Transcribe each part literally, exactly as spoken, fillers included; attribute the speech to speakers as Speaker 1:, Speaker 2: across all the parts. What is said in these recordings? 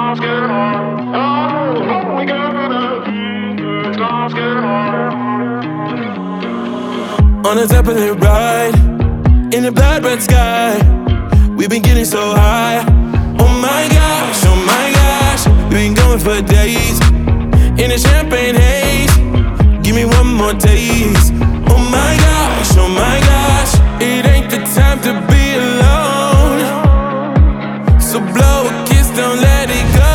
Speaker 1: On the top of the ride, in the blood red sky, we've been getting so high. Oh my gosh, oh my gosh, we've been going for days in a champagne haze. Give me one more taste. Oh my gosh, oh my gosh, it ain't the time to be alone. So blow a kiss, don't let it go.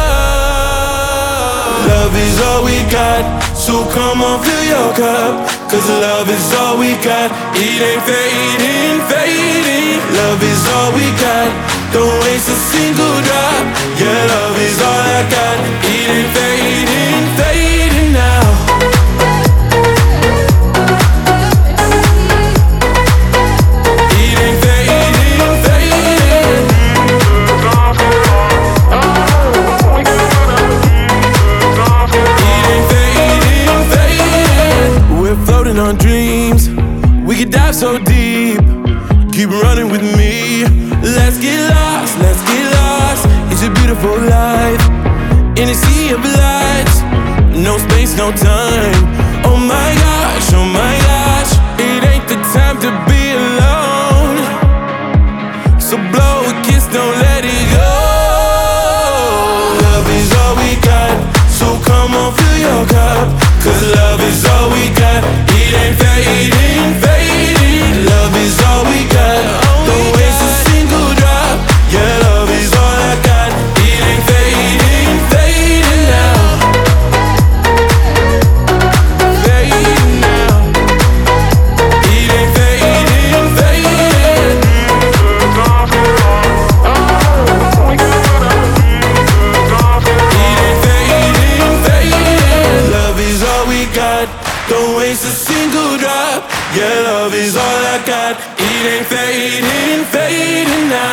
Speaker 1: Love is all we got, so come on, fill your cup. Cause love is all we got, it ain't fading, fading. Love is all we got, don't waste a single drop. Yeah, love is all I got, it ain't fading, fading now. It ain't fading, fading. It ain't fading, fading. We're floating on dreams, we could dive so deep. Keep running with me, let's get lost, let's get lost. It's a beautiful life, in a sea of lights. No space, no time. Oh my gosh, oh my gosh, it ain't the time to be alone. So blow a kiss, don't let it go. Love is all we got, so come on, fill your cup. Cause love is all we got, it ain't fading, fading. Love is all we got, don't waste a single drop. Yeah, love is all I got, it ain't fading, fading now. Fading now. It ain't fading, fading. It ain't fading, fading. Love is all we got, don't waste a single drop. Yeah, love is all I got, it ain't fading, fading now.